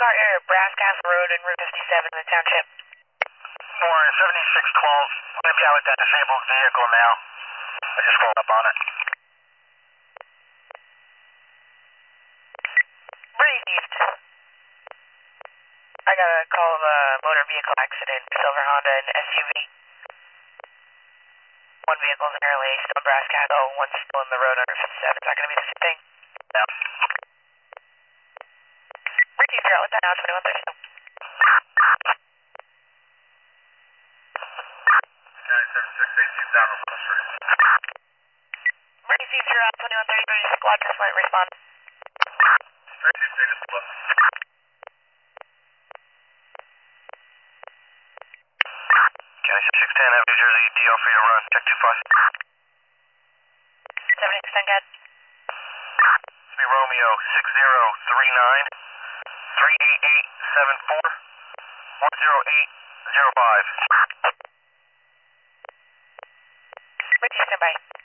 car area, Brass Castle Road and Route 57 in the township. Warren, 7612. I'm going to be out with that disabled vehicle now. I just rolled up on it. Breeze East. I got a call of a motor vehicle accident, silver Honda and SUV. One vehicle is apparently still in Brass Castle, one's still in the road under 57. Is that going to be the same thing? Yeah. Breeze East, you're out with that now, 2132. County 7618 down on the street. Breeze East, you're out 2132, squad just might respond. Tracy, take a split. County 610, have New Jersey, DL free to run, check 25. 7610, good. It's me, Romeo, 6039 38874 10805. Breeze East, stand by.